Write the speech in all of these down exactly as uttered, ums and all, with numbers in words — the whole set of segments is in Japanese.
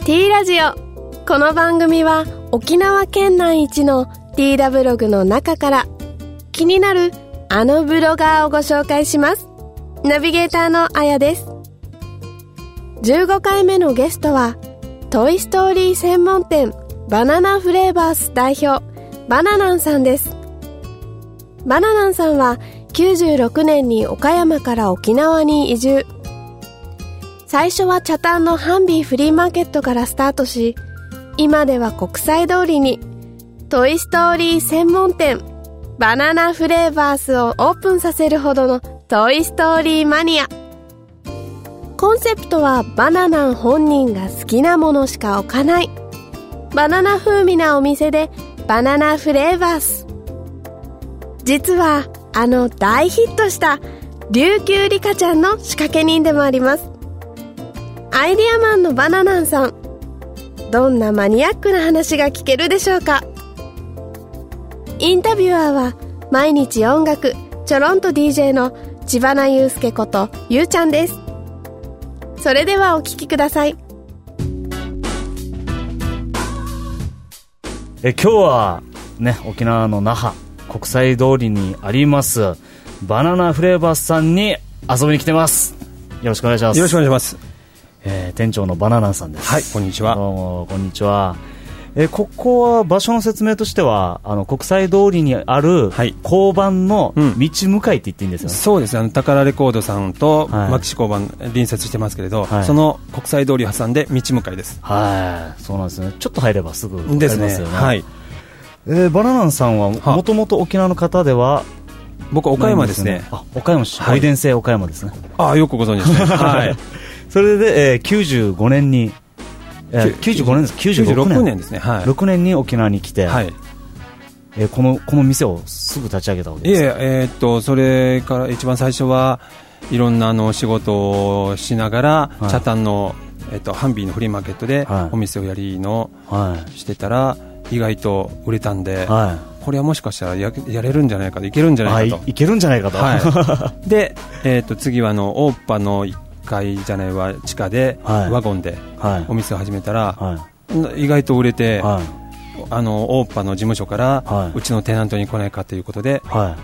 T ラジオ。この番組は沖縄県内一の ティーダブログの中から気になるあのブロガーをご紹介します。ナビゲーターのあやです。じゅうごかいめのゲストはトイストーリー専門店バナナフレーバース代表バナナンさんです。バナナンさんはきゅうじゅうろくねんに岡山から沖縄に移住。最初は北谷のハンビーフリーマーケットからスタートし、今では国際通りにトイストーリー専門店バナナフレーバースをオープンさせるほどのトイストーリーマニア。コンセプトはバナナ本人が好きなものしか置かないバナナ風味なお店でバナナフレーバース。実はあの大ヒットした琉球リカちゃんの仕掛け人でもあります。アイディアマンのバナナンさん、どんなマニアックな話が聞けるでしょうか。インタビュアーは毎日音楽ちょろんと ディージェー の知花祐介ことゆうちゃんです。それではお聞きください。 え今日はね、沖縄の那覇国際通りにありますバナナフレーバースさんに遊びに来てます。よろしくお願いします。 よろしくお願いします。 えー、店長のバナナさんです。 はい、こんにちは。 どうもこんにちは。えー、ここは場所の説明としてはあの国際通りにある交番の道向かいって言っていいんですよね。 うん、そうですね。あの宝レコードさんとはい、 牧師交番隣接してますけれど、はい、その国際通りを挟んで道向かいです。 はい、そうなんですね。ちょっと入ればすぐ分かりますよね。 ですね。はい。 えー、バナナさんはもともと沖縄の方では。 僕は岡山ですね。 あ、岡山市、 はい、 おいでんせい岡山ですね。 ああ、よくご存知ですね。はい。 それで、えー、きゅうじゅうごねんに、えー、きゅうじゅうごねんです。きゅうじゅうろくねん。 きゅうじゅうろくねんですね。はい。 ろくねんに沖縄に来て、 はい。 えー、このこの店をすぐ立ち上げたわけですか。 いえ、えー、っとそれから一番最初はいろんなあの仕事をしながら、はい、北谷のえー、っとハンビーのフリーマーケットでお店をやりの、はい、してたら意外と売れたんで。はい、これはもしかしたら や, やれるんじゃないかといけるんじゃないかとい, いけるんじゃないかと、 はい、で、えー、と次はあのオーパのいっかいじゃないわ地下で、はい、ワゴンでお店を始めたら、はい、意外と売れて、はい、あのオーパの事務所から、はい、うちのテナントに来ないかということで、はい、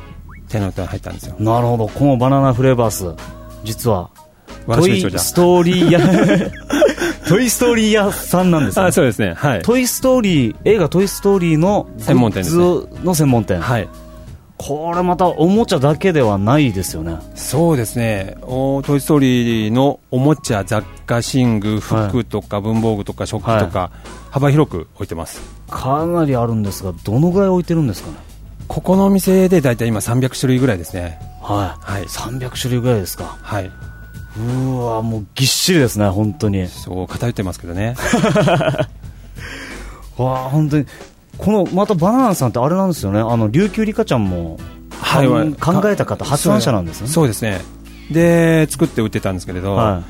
テナントに入ったんですよ。 なるほど。このバナナフレーバース実はトイストーリー屋トイストーリー屋さんなんですね。 あ、そうですね、はい、 トイストーリー映画トイストーリーの専門店ですね。 の専門店、はい、これまたおもちゃだけではないですよね。 そうですね。おトイストーリーのおもちゃ、雑貨、寝具、服とか文房具とか食器とか、はい、幅広く置いてます。 かなりあるんですが、どのぐらい置いてるんですかね。 ここのお店でだいたい今さんびゃくしゅるいぐらいですね。 はい、はい、さんびゃくしゅるいぐらいですか。 はい。 うわ、もうぎっしりですね。本当にそう偏ってますけどね。 わあ、本当にこのまたバナナさんってあれなんですよね。あの琉球リカちゃんも、はい、考えた方発案者なんですよね。 そうですね。で作って売ってたんですけれど、はい、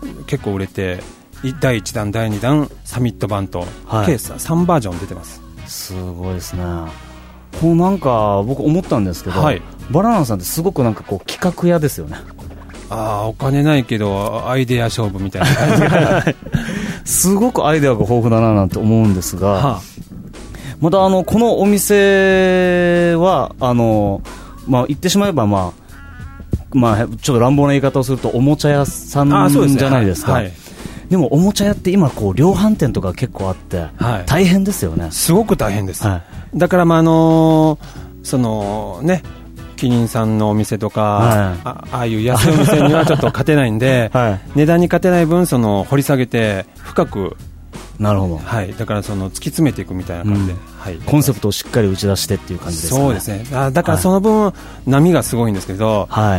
結構売れてだいいちだんだいにだんサミット版と、はい、計さんバージョン出てます。 すごいですね。こうなんか僕思ったんですけど、はい、バナナさんってすごくなんかこう企画屋ですよね。 ああ、お金ないけどアイデア勝負みたいな感じがすごくアイデアが豊富だななんて思うんですが、はあ、またあのこのお店はあの、まあ、言ってしまえば、まあまあ、ちょっと乱暴な言い方をするとおもちゃ屋さんじゃないですか。で, す、ねはい、でもおもちゃ屋って今こう量販店とか結構あって、はい、大変ですよね。 すごく大変です、はい、だから、まああのー、そのねキリンさんのお店とか、はい、あ, ああいう安いお店にはちょっと勝てないんで、はい、値段に勝てない分その掘り下げて深く、 なるほど、 はい、だからその突き詰めていくみたいな感じで、うんはい、 コンセプトをしっかり打ち出してっていう感じですかね。 そうですね。あだからその分、はい、波がすごいんですけど、はい、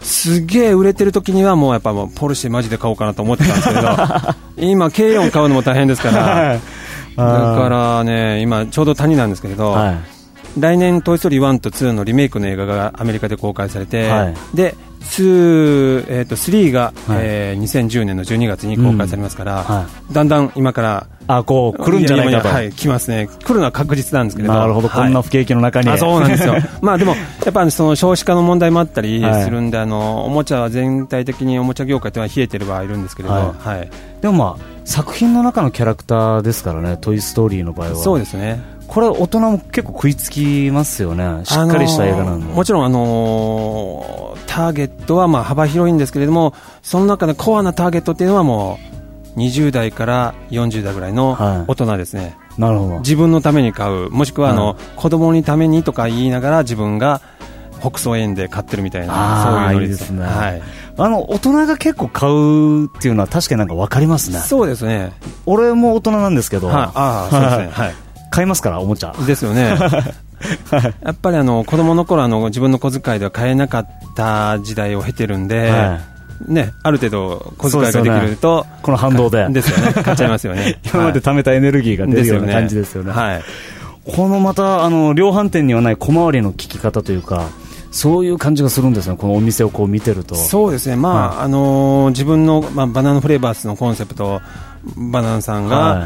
すげえ売れてる時にはもうやっぱもうポルシェマジで買おうかなと思ってたんですけど今軽よん買うのも大変ですから、はい、だからね今ちょうど谷なんですけれど、はい、来年トイストーリーワンとツーのリメイクの映画がアメリカで公開されて、はい、でツー、えー、とスリーが、はいえー、にせんじゅうねんのじゅうにがつに公開されますから、うんはい、だんだん今からあこう来るんじゃないかと、 はい、来ますね。来るのは確実なんですけれど、 なるほど、はい、こんな不景気の中に。 あそうなんですよまあでもやっぱりその少子化の問題もあったりするんで、はい、あのおもちゃは全体的におもちゃ業界というのは冷えてる場合いるんですけれど、はいはい、でもまあ作品の中のキャラクターですからね、トイストーリーの場合は。 そうですね。 これ大人も結構食いつきますよね、しっかりした映画なんで、あのー、 もちろん、あのー、ターゲットはまあ幅広いんですけれども、その中でコアなターゲットっていうのはもうにじゅう代からよんじゅう代ぐらいの大人ですね、はい、 なるほど。 自分のために買う、もしくはあの、はい、子供にためにとか言いながら自分が北総園で買ってるみたいな、そういうのですね。はい、 あの大人が結構買うっていうのは確かになんか分かりますね。 そうですね。 俺も大人なんですけど、 はい、あそうですね、はい、 買いますからおもちゃですよねやっぱりあの子供の頃あの自分の小遣いでは買えなかった時代を経てるんで、はいね、ある程度小遣いができると、 ね、この反動でですよね、買っちゃいますよね今まで貯めたエネルギーが出るような感じですよね。 はい、 このまたあの量販店にはない小回りの利き方というか、そういう感じがするんですね、このお店をこう見てると。 そうですね、まあ、はい、あのー、自分の、まあ、バナナフレーバーズのコンセプト、バナナさんが、はい、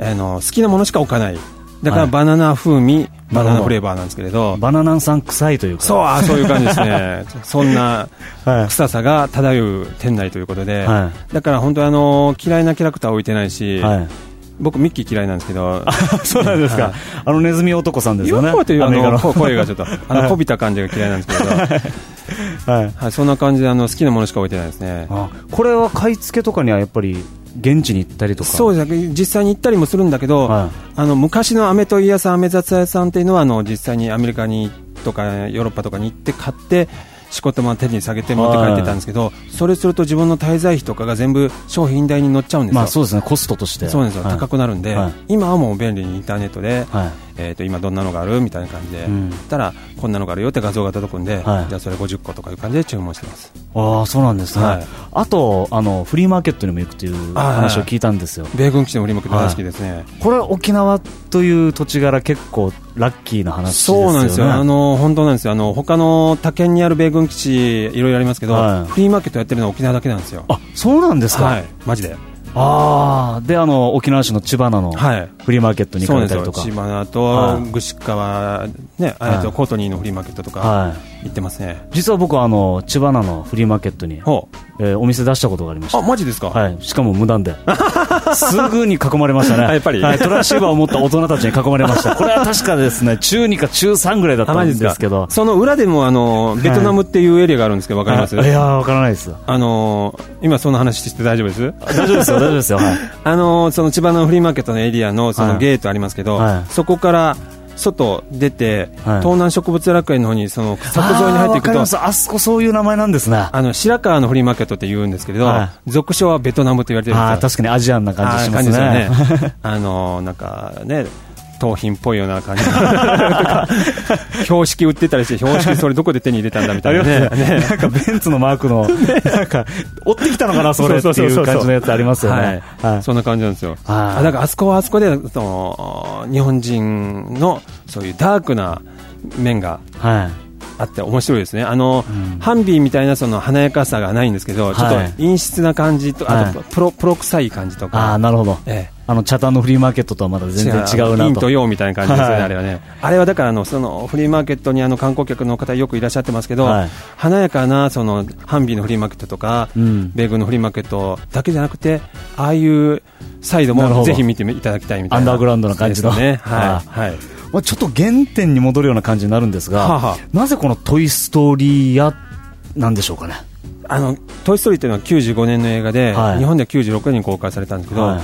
あの好きなものしか置かない、だからバナナ風味、はい、バナナフレーバーなんですけれど、 バナナさん臭いというか、 そう、あそういう感じですねそんな臭さが漂う店内ということで、はい、だから本当にあの嫌いなキャラクターは置いてないし、はい、僕ミッキー嫌いなんですけどそうなんですか、はい、あのネズミ男さんですよね。 ヨッというあの声がちょっとあのこびた感じが嫌いなんですけどはいはい、そんな感じであの好きなものしか置いてないですね。 あ、これは買い付けとかにはやっぱり現地に行ったりとか。 そうですね、実際に行ったりもするんだけど、はい、あの昔の飴問屋さん、飴雑屋さんっていうのはあの実際にアメリカにとかヨーロッパとかに行って買ってしこたま手に下げて持って帰ってたんですけど、はい、それすると自分の滞在費とかが全部商品代に乗っちゃうんですよ。 まあそうですね、コストとしてそうですよ、はい、高くなるんで、はい、今はもう便利にインターネットで、はい、えー、と今どんなのがあるみたいな感じで、うん、たらこんなのがあるよって画像が届くんで、はい、じゃあそれごじゅっことかいう感じで注文してます。 ああ、そうなんですね、はい、あとあのフリーマーケットにも行くという話を聞いたんですよ。 米軍基地のフリーマーケット大好きですね、はい、 これ沖縄という土地柄結構ラッキーな話ですよね。 そうなんですよ、あの本当なんですよ。あの他の他県にある米軍基地いろいろありますけど、はい、フリーマーケットやってるのは沖縄だけなんですよ。 あ、そうなんですか。 はい、マジで。 あであの沖縄市の千葉のフリーマーケットに行かれたりとか、 はい、千葉と串川、ね、はい、コートニーのフリーマーケットとか行ってますね、はい、 実は僕はあの千葉のフリーマーケットに、えー、お店出したことがありました。 あ、マジですか。 はい、しかも無断ですぐに囲まれましたねやっぱり、 はい、トランシーバーを持った大人たちに囲まれましたこれは確かですね中にか中さんぐらいだったんですけど、 その裏でもあのベトナムっていうエリアがあるんですけど、わかります？ いやわからないです。 あの今その話して大丈夫です？ 大丈夫ですよ大丈夫ですよ、はい、 あのその千葉のフリーマーケットのエリアのそのゲートありますけど、はい、そこから外出て、はい、東南植物楽園の方にその柵沿いに入っていくと、 あ, あそこそういう名前なんですね。 あの白川のフリーマーケットって言うんですけれど、はい、俗称はベトナムと言われてるんですよ。 あ、確かにアジアンな感じしますね。 あ、感じですよねあのなんかね盗品っぽいような感じ標識売ってたりして、標識それどこで手に入れたんだみたいな ね, ねなんかベンツのマークのなんか追ってきたのかなそれっていう感じのやつありますよね。 はいはい、そんな感じなんですよ。あだからあそこはあそこでその日本人のそういうダークな面があって面白いですね。あの、うん、ハンビーみたいなその華やかさがないんですけど、ちょっと陰湿な感じと、はい、あとプロ、プロ臭い感じとか。 あ、なるほど、ええ、あのチャタンのフリーマーケットとはまだ全然違うなと。 陰と陽みたいな感じですね、はい、あれはね。あれはだからあのそのフリーマーケットにあの観光客の方よくいらっしゃってますけど、はい、華やかなそのハンビーのフリーマーケットとか、うん、米軍のフリーマーケットだけじゃなくて、ああいうサイドもぜひ見ていただきたいみたいな、 アンダーグラウンドな感じの、 ね、はい、はい。 まあ、ちょっと原点に戻るような感じになるんですが、はあはあ、なぜこのトイストーリー屋なんでしょうかね。 あのトイストーリーというのはきゅうじゅうごねんの映画で、はい、日本ではきゅうじゅうろくねんに公開されたんですけど、はい、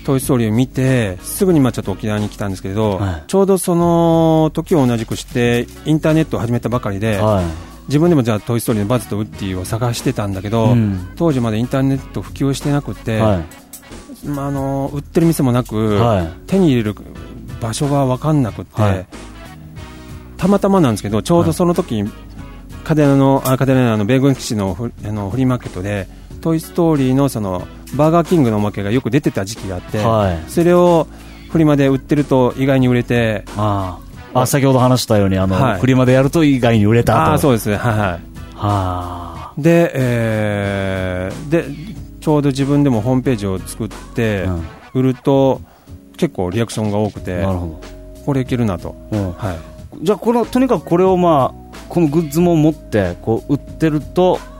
トイストーリーを見てすぐにまあちょっと沖縄に来たんですけど、はい、ちょうどその時を同じくしてインターネットを始めたばかりで、はい、自分でもじゃあトイストーリーのバズとウッディを探してたんだけど、うん、当時までインターネット普及してなくて、はい、まあ、あの売ってる店もなく、はい、手に入れる場所が分かんなくて、はい、たまたまなんですけどちょうどその時、はい、カデナのあカデナの米軍基地のフ、あのフリーマーケットでトイストーリーのそのバーガーキングのおまけがよく出てた時期があって、はい、それをフリマで売ってると意外に売れて、 ああ先ほど話したようにあの、はい、フリマでやると意外に売れたと。 あそうですね、はい、はい、はあ、で、えー、でちょうど自分でもホームページを作って売ると、うん、結構リアクションが多くて、なるほど、これいけるなと、うん、はい、 じゃあこのとにかくこれを、まあ、このグッズも持ってこう売ってると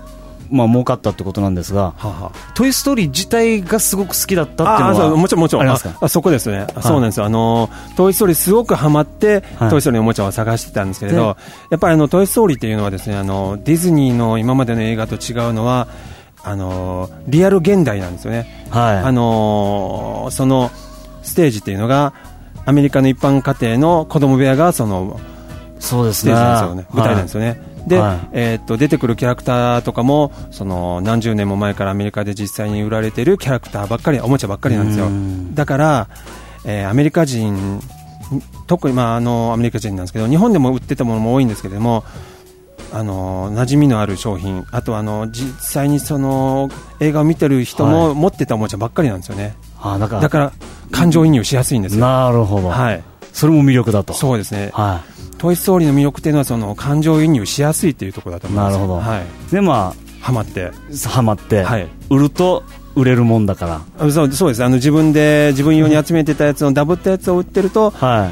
まあ儲かったってことなんですが、ははトイストーリー自体がすごく好きだったっていうのは、あそうもちろんもちろんありますか？ あそこですね、はい、そうなんですよ。あのトイストーリーすごくハマって、はい、トイストーリーのおもちゃを探してたんですけれど、やっぱりあのトイストーリーっていうのはですね、あのディズニーの今までの映画と違うのはあのリアル現代なんですよね、はい、あのそのステージっていうのがアメリカの一般家庭の子供部屋がそのそうですね、 ステージなんですよね、舞台なんですよね、はい、で、はい、えー、っと出てくるキャラクターとかもその何十年も前からアメリカで実際に売られているキャラクターばっかり、おもちゃばっかりなんですよ。だから、えー、アメリカ人、特に、まあ、あのアメリカ人なんですけど、日本でも売ってたものも多いんですけれども、あの馴染みのある商品、あとあの実際にその映画を見てる人も持ってたおもちゃばっかりなんですよね、はい、だから、だから感情移入しやすいんですよ。 なるほど、はい、それも魅力だと。 そうですね、はい、トイストーリーの魅力というのはその感情移入しやすいというところだと思います。 なるほど、はい、でまあハマってハマって、はい、売ると売れるもんだから。 そう、そうです。あの自分で自分用に集めてたやつのダブったやつを売ってると、はい、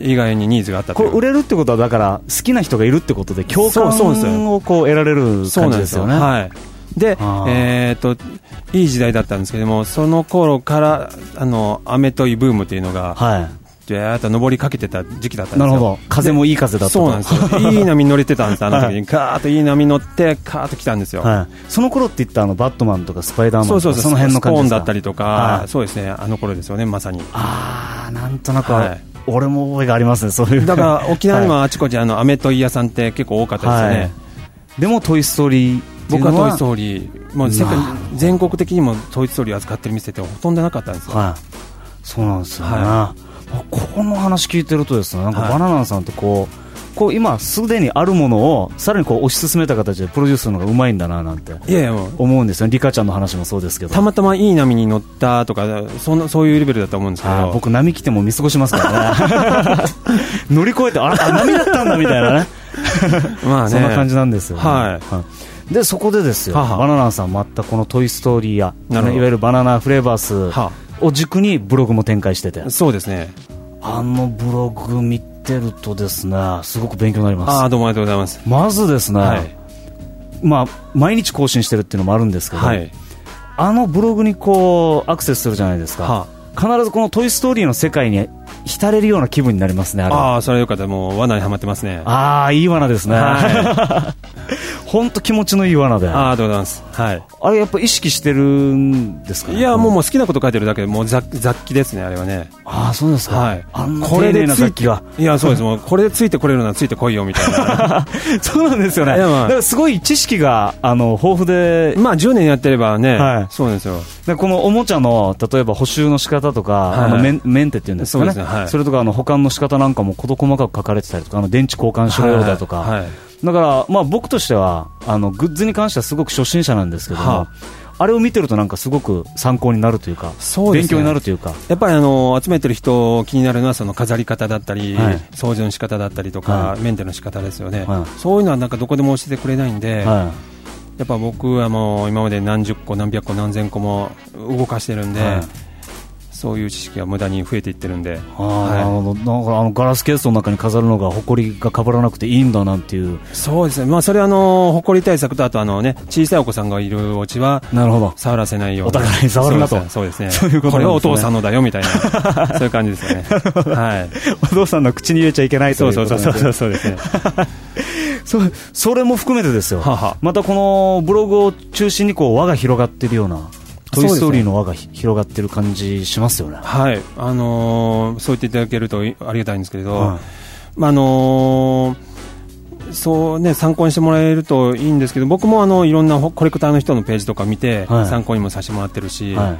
意外にニーズがあったという。 これ売れるってことはだから好きな人がいるってことで共感をこう得られる感じですよね。 はい。で、えー、といい時代だったんですけども、その頃からあのアメトイブームというのが、はい、じゃーっと上りかけてた時期だったんですよ。 なるほど。風もいい風だったと。 そうなんですよ。いい波に乗れてたんです。あの時にガーッといい波に乗ってカーッと来たんですよ、はい、 その頃って言ったらあのバットマンとかスパイダーマンとか、 そうそうそう、 その辺の感じですか？ スポーンだったりとか、はい、そうですね、あの頃ですよね、まさに。 ああ、なんとなく、はい、俺も覚えがありますね、そういう。 だから沖縄にもあちこちあのアメトイ屋さんって結構多かったですよね、はい、 でもトイストーリー、 僕はトイストーリー、もう世界、全国的にもトイストーリーを扱ってる店ってほとんどなかったんですよ、はい、 そうなんですよね、はい、この話聞いてるとですね、なんかバナナさんってこう、こう今すでにあるものをさらにこう推し進めた形でプロデュースするのがうまいんだななんて思うんですよ。リカちゃんの話もそうですけど、 たまたまいい波に乗ったとか、そのそういうレベルだと思うんですけど、 僕波来ても見過ごしますからね乗り越えて、あら波だったんだみたいなねまあね、そんな感じなんですよね、はい、でそこでですよ、ははバナナさんまたこのトイストーリーや、ね、いわゆるバナナフレーバースを軸にブログも展開してて、 そうですね、 あのブログ見てるとですね、すごく勉強になります。 あ、どうもありがとうございます。 まずですね、はい、まあ、毎日更新してるっていうのもあるんですけど、はい、あのブログにこうアクセスするじゃないですか、はあ、必ずこのトイストーリーの世界に浸れるような気分になりますね。あれ、 ああ、それはよかった。もう罠にはまってますね。 ああ、いい罠ですね、はい本当気持ちのいい罠で。 ああ、どうございます、はい、 あれやっぱ意識してるんですかね。 いや、もうもう好きなこと書いてるだけでもう 雑, 雑記ですね、あれはね。 ああ、そうですか、はい、 あんな丁寧な雑記が。いや、そうですもうこれでついてこれるならついてこいよみたいなそうなんですよね。いや、まあ、だからすごい知識があの豊富で、 まあじゅうねんやってればね、はい、そうなんですよ。 でこのおもちゃの例えば補修の仕方とか、はい、あのメン、メンテっていうんですかね、 そうですね、はい、それとかあの保管の仕方なんかも事細かく書かれてたりとか、あの電池交換しろよだとか、はいはいはい、だから、まあ、僕としてはあのグッズに関してはすごく初心者なんですけども、はあ、あれを見てるとなんかすごく参考になるというか、そうですね、勉強になるというか、 やっぱりあの集めてる人気になるのはその飾り方だったり、はい、掃除の仕方だったりとか、はい、メンテの仕方ですよね、はい、そういうのはなんかどこでも教えてくれないんで、はい、やっぱ僕はもう今まで何十個何百個何千個も動かしてるんで、はい、そういう知識が無駄に増えていってるんで、 あ、はい、あのなんかあのガラスケースの中に飾るのが埃がかぶらなくていいんだなんていう。 そうですね、まあ、それはあの埃対策と、あとあの、ね、小さいお子さんがいるお家は触らせないように、 お互いに触るなと。 そうですね、そういうことなんですね。これはお父さんのだよみたいなそういう感じですよねはい、 お父さんの口に入れちゃいけないということで、 そうそうそうそうですねそ, それも含めてですよ、ははまたこのブログを中心にこう輪が広がっているような、トイストーリーの輪が広がってる感じしますよね。 はい、あのー、そう言っていただけるとありがたいんですけれど、はい、まああのー、そうね、参考にしてもらえるといいんですけど、僕もあのいろんなコレクターの人のページとか見て、はい、参考にもさせてもらってるし、はい、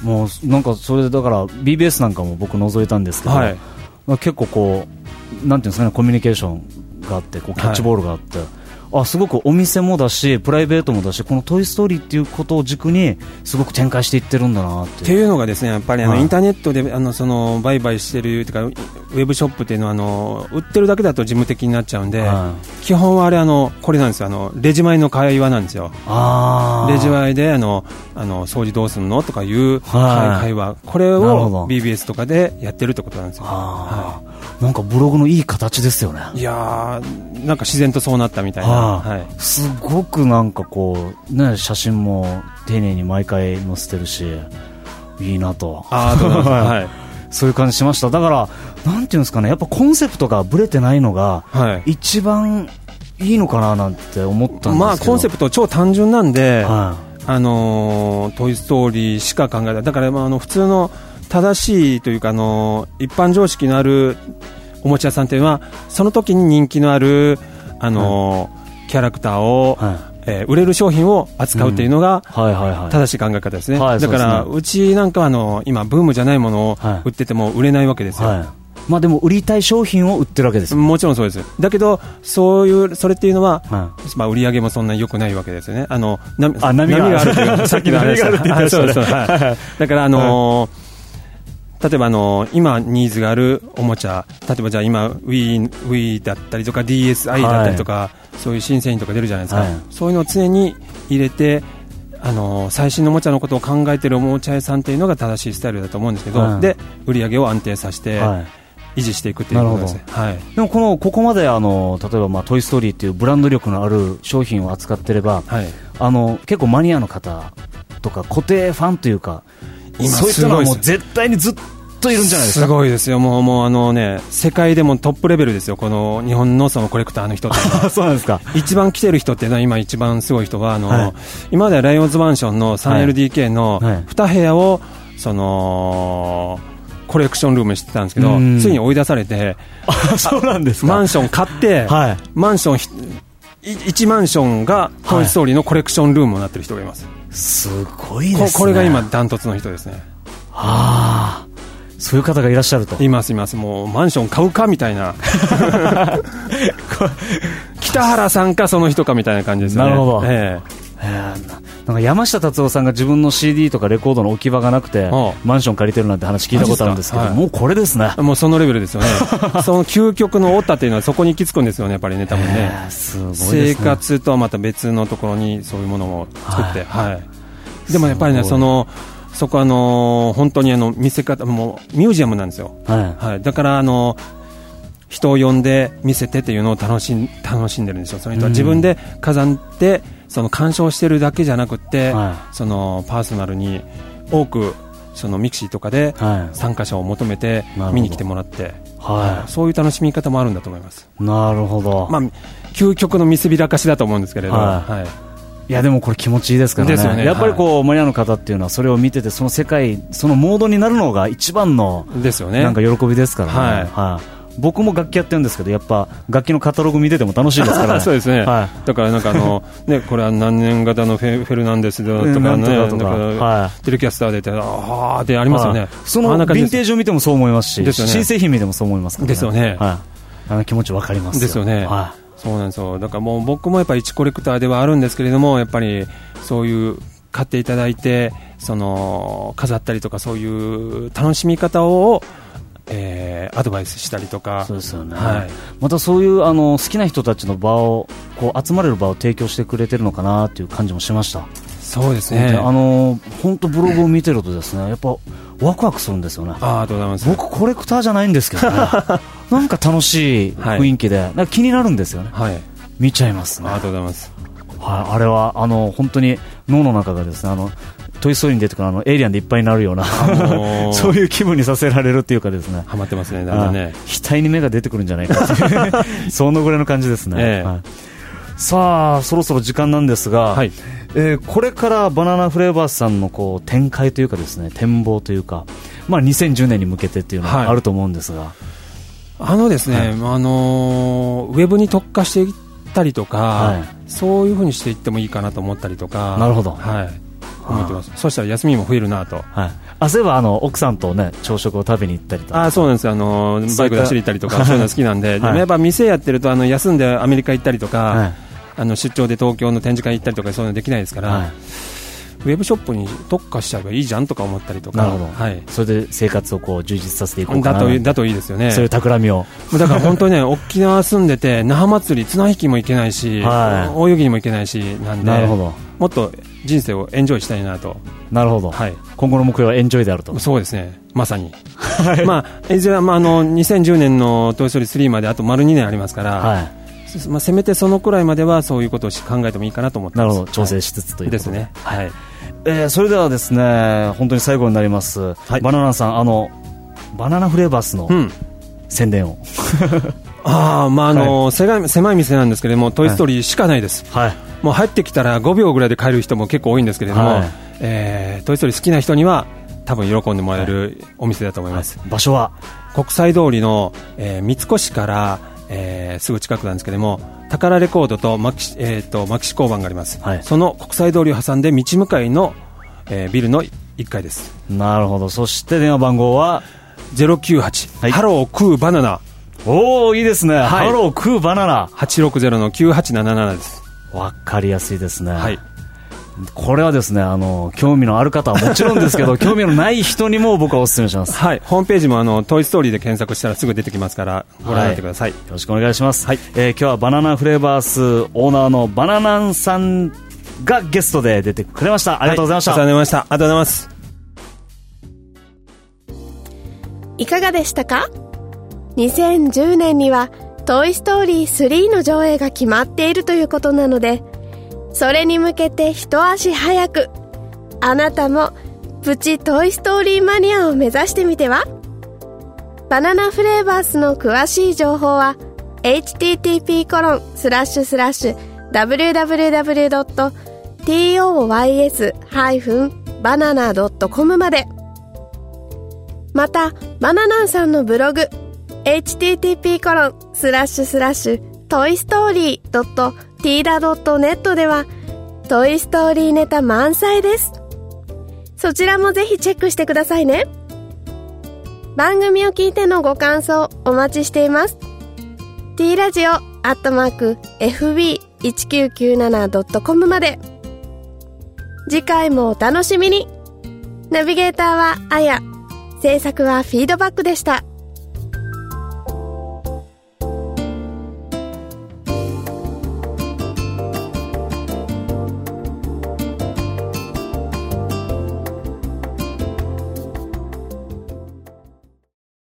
もうなんかそれでだから ビービーエス なんかも僕覗いたんですけど、はい、結構こうなんていうんですかね、コミュニケーションがあって、こうキャッチボールがあって、はい、あ、すごくお店もだしプライベートもだし、このトイストーリーっていうことを軸にすごく展開していってるんだなっていう。 っていうのがですね、やっぱりあの、はい、インターネットであのその売買してるというか、ウェブショップっていうのはあの売ってるだけだと事務的になっちゃうんで、はい、基本はあれあのこれなんですよ、あのレジ前の会話なんですよ。あ、レジ前であのあの掃除どうするのとかいう、はい、会話、これを ビービーエス とかでやってるってことなんですよ。はい、 なんかブログのいい形ですよね。 いやー、なんか自然とそうなったみたいな、はい、 すごくなんかこう、ね、写真も丁寧に毎回載せてるし、いいなと。 あー、はい、 そういう感じしました。だからなんていうんですかね、やっぱコンセプトがブレてないのが一番いいのかななんて思ったんですけど、 まあ、コンセプト超単純なんで、 はい、 あのー、トイストーリーしか考えない。だから、まあ、あの普通の正しいというか、あのー、一般常識のあるおもちゃ屋さんというのはその時に人気のある、あのーはい、キャラクターを、はい、えー、売れる商品を扱うというのが正しい考え方ですね。だから う, うちなんかはあの今ブームじゃないものを売ってても売れないわけですよ、はい、 まあ、でも売りたい商品を売ってるわけですよ。 もちろんそうです。だけどそういうそれっていうのは、はい、まあ、売り上げもそんなに良くないわけですよね。あのなあ波があるというさっきの話ですだからあのーはい、例えばあの今ニーズがあるおもちゃ、例えばじゃあ今 Wii, Wii だったりとか ディーエスアイ だったりとか、はい、そういう新製品とか出るじゃないですか、はい、そういうのを常に入れて、あの最新のおもちゃのことを考えているおもちゃ屋さんというのが正しいスタイルだと思うんですけど、はい、で売り上げを安定させて、はい、維持していくということですね。はい、 でもこのここまであの例えばまあトイストーリーというブランド力のある商品を扱っていれば、はい、あの結構マニアの方とか固定ファンというか、今そういったのはもう絶対にずっといるんじゃないですか。 すごいですよ。もう、もうあのね、世界でもトップレベルですよ、この日本のそのコレクターの人ってそうなんですか。 一番来てる人っていうのは、今一番すごい人はあの、はい、今まではライオンズマンションの スリーエルディーケー のに部屋をそのコレクションルームにしてたんですけど、ついに追い出されて、 あ、そうなんですか。 マンション買って、はい、マンションいちマンションがトイストーリーのコレクションルームになってる人がいます。 すごいですね。 こ, これが今ダントツの人ですね。 はあ、そういう方がいらっしゃると。 いますいます。もうマンション買うかみたいな北原さんかその人かみたいな感じですね。 なるほど、 ええー、なんか山下達郎さんが自分の シーディー とかレコードの置き場がなくてマンション借りてるなんて話聞いたことあるんですけど、はい、もうこれですね。 もうそのレベルですよねその究極のオタというのはそこに行き着くんですよね、やっぱりね、多分ね、 えー、すごいですね。 生活とはまた別のところにそういうものを作って、はいはい、でもやっぱりね、そのそこはあの本当にあの見せ方もミュージアムなんですよ、はいはい、だからあの人を呼んで見せてというのを楽しん、楽しんでるんですよ。その人は自分で飾ってその鑑賞してるだけじゃなくて、はい、そのパーソナルに多くそのミクシーとかで参加者を求めて見に来てもらって、はい、そういう楽しみ方もあるんだと思います。 なるほど、まあ、 究極の見せびらかしだと思うんですけれど、はいはい、 いやでもこれ気持ちいいですから ね, ですよね。やっぱりこう、はい、マニアの方っていうのはそれを見ててその世界そのモードになるのが一番のですよね。なんか喜びですからね、はいはい、僕も楽器やってるんですけどやっぱ楽器のカタログ見てても楽しいですからねそうですね、はい、だからなんかあの、ね、これは何年型のフ ェ, フェルナンデスだとかね、とかはい、テレキャスターでってあーでありますよね、はい、 そのヴィンテージを見てもそう思いますし、ね、新製品見てもそう思いますからね。 ですよね、 はい、あの気持ち分かりますよ。 ですよね、はい、そうなんですよ。だからもう僕もやっぱり一コレクターではあるんですけれども、やっぱりそういう買っていただいてその飾ったりとかそういう楽しみ方を、えー、アドバイスしたりとか。 そうですよね、はい、またそういうあの好きな人たちの場をこう集まれる場を提供してくれてるのかなという感じもしました。 そうですね、 あの本当ブログを見てるとですねやっぱワクワクするんですよね。 あ、ありがとうございます。 僕コレクターじゃないんですけどねなんか楽しい雰囲気で、はい、なんか気になるんですよね、はい、見ちゃいますね。 ありがとうございます、 はい、あれはあの本当に脳の中がですねあのトイストーリーに出てくるあのエイリアンでいっぱいになるようなそういう気分にさせられるっていうかですね、 ハマってますね、だんだんね、 額に目が出てくるんじゃないかっていうそのぐらいの感じですね、ええ、はい、さあそろそろ時間なんですが、はい、えー、これからバナナフレーバーズさんのこう展開というかですね展望というか、まあ、にせんじゅうねんに向けてっていうのがあると思うんですが、はい、 あのですね、はい、あのー、ウェブに特化していったりとか、はい、そういう風にしていってもいいかなと思ったりとか。 なるほど、 はい、思ってます。そしたら休みも増えるなと、 はい、あ、そういえばあの奥さんと、ね、朝食を食べに行ったりとか。 あ、そうなんですよ、あのバイクで走り行ったりとかそういうの好きなんで、はい、でもやっぱ店やってるとあの休んでアメリカ行ったりとか、はい、あの出張で東京の展示会行ったりとかそういうのできないですから、はい、ウェブショップに特化しちゃえばいいじゃんとか思ったりとか。 なるほど、はい、それで生活をこう充実させていこうかな。 だと、だといいですよね。 そういう企みを。 だから本当にね沖縄住んでて那覇祭り綱引きも行けないし、はい、大泳ぎにも行けないしなんで、 なるほど、 もっと人生をエンジョイしたいなと。 なるほど、はい、今後の目標はエンジョイであると。 そうですね、まさにまあ、いずれは、まあ、あのにせんじゅうねんのトイストーリースリーまであと丸にねんありますから、はい、まあ、せめてそのくらいまではそういうことを考えてもいいかなと思ってます。 なるほど、調整しつつということで、 はい、ですね、はい。 えー、それではですね、本当に最後になります、はい、バナナさん、あのバナナフレーバースの宣伝を、うんあまああのはい、狭い、狭い店なんですけれども、トイストーリーしかないです、はい、もう入ってきたらごびょうぐらいで帰る人も結構多いんですけれども、はい、えー、トイストーリー好きな人には多分喜んでもらえるお店だと思います、 はい、場所は国際通りの、えー、三越から、えー、すぐ近くなんですけれども、宝レコードとマキシ、えー、とマキシ交番があります、はい、その国際通りを挟んで道向かいの、えー、ビルのいっかいです。 なるほど。そして電話番号はゼロきゅうはち、はい、ハロークーバナナ。 おー、いいですね、はい、ハロークーバナナはちろくゼロのきゅうはちなななな です。 わかりやすいですね、 はい、 これはですね、あの興味のある方はもちろんですけど興味のない人にも僕はお勧めします、 はい、ホームページもあのトイストーリーで検索したらすぐ出てきますからご覧になってください、はい、 よろしくお願いします、はい。えー、今日はバナナフレーバースオーナーのバナナンさんがゲストで出てくれました。ありがとうございました、 はい、ありがとうございました。ありがとうございます。 いかがでしたか？にせんじゅうねんにはトイストーリースリーの上映が決まっているということなので、それに向けて一足早くあなたもプチトイストーリーマニアを目指してみては？バナナフレーバースの詳しい情報は エイチティーティーピーコロンスラッシュスラッシュダブリューダブリューダブリュードットトイスバナナドットコム まで。またバナナンさんのブログ エイチティーティーピーコロンスラッシュスラッシュトイストーリードットティーダドットネット ではトイストーリーネタ満載です。そちらもぜひチェックしてくださいね。番組を聞いてのご感想お待ちしています。 T ラジオアットマーク エフビーいちきゅうきゅうななドットコム まで。次回もお楽しみに。ナビゲーターはあや、制作はフィードバックでした。